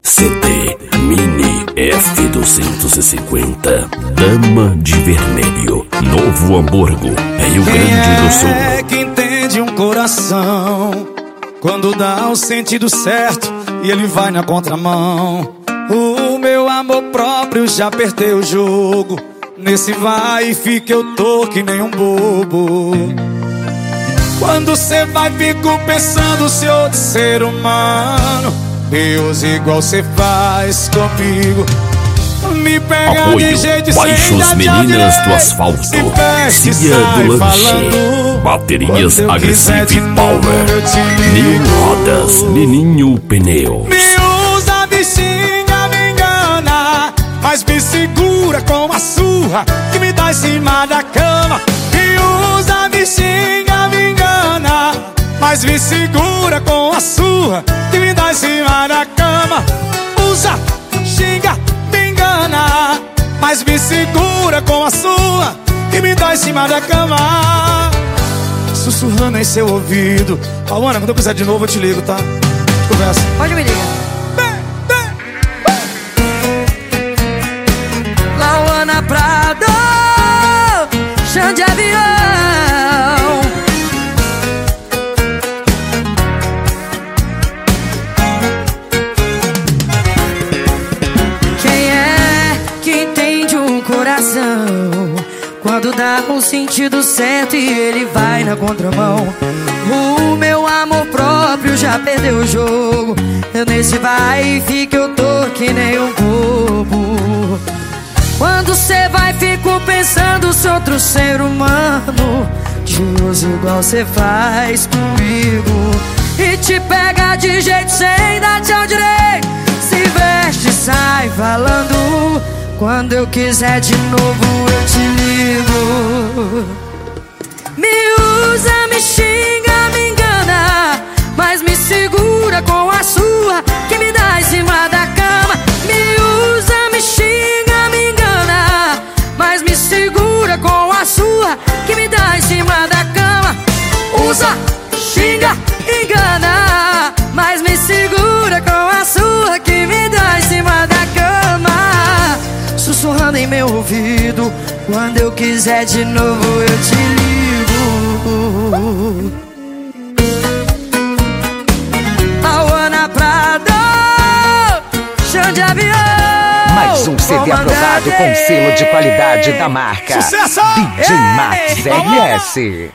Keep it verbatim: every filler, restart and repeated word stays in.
C D Mini F duzentos e cinquenta Dama de Vermelho, Novo Hamburgo, Rio Grande do Sul. É que entende um coração quando dá o sentido certo e ele vai na contramão. O meu amor próprio já perdeu o jogo. Nesse vai e fica eu tô que nem um bobo. Quando cê vai fico pensando se outro ser humano Deus igual cê faz comigo. Me pega Apoio, de jeito Baixos Meninas do Asfalto, Cia do Lanche, Baterias Agressive Power, Nil Rodas, Nininho Pneu. Me usa, bichinha, me engana, mas me segura com a surra que me dá em cima da cama. Me usa, bichinha, me engana, mas me segura com a surra que me dá em cima da cama. Usa, xinga, me engana, mas me segura com a sua que me dá em cima da cama. Sussurrando em seu ouvido. Alana, quando eu quiser de novo eu te ligo, tá? Conversa. Pode me ligar. Lauana Prado, chão de avião. Quem é que entende um coração quando dá um sentido certo e ele vai na contramão? O meu amor próprio já perdeu o jogo. Eu nesse vai e fica eu tô que nem um bobo. Quando cê vai fico pensando se outro ser humano te usa igual cê faz comigo. E te pega de jeito sem dar tchau direito. Se veste, sai falando. Quando eu quiser de novo eu te ligo. Me usa, me xinga, me engana, mas me segura com a sua que me dá em cima da cama. Me usa, me xinga, me engana, mas me segura com a sua que me dá em cima da cama. Usa, xinga, engana, mas me segura com a sua que me dá em cima da cama. Sussurrando em meu ouvido, quando eu quiser de novo eu te ligo. Lauana Prado, chão de avião. Mais um C D aprovado com selo de qualidade da marca. Sucesso! D J Max R S.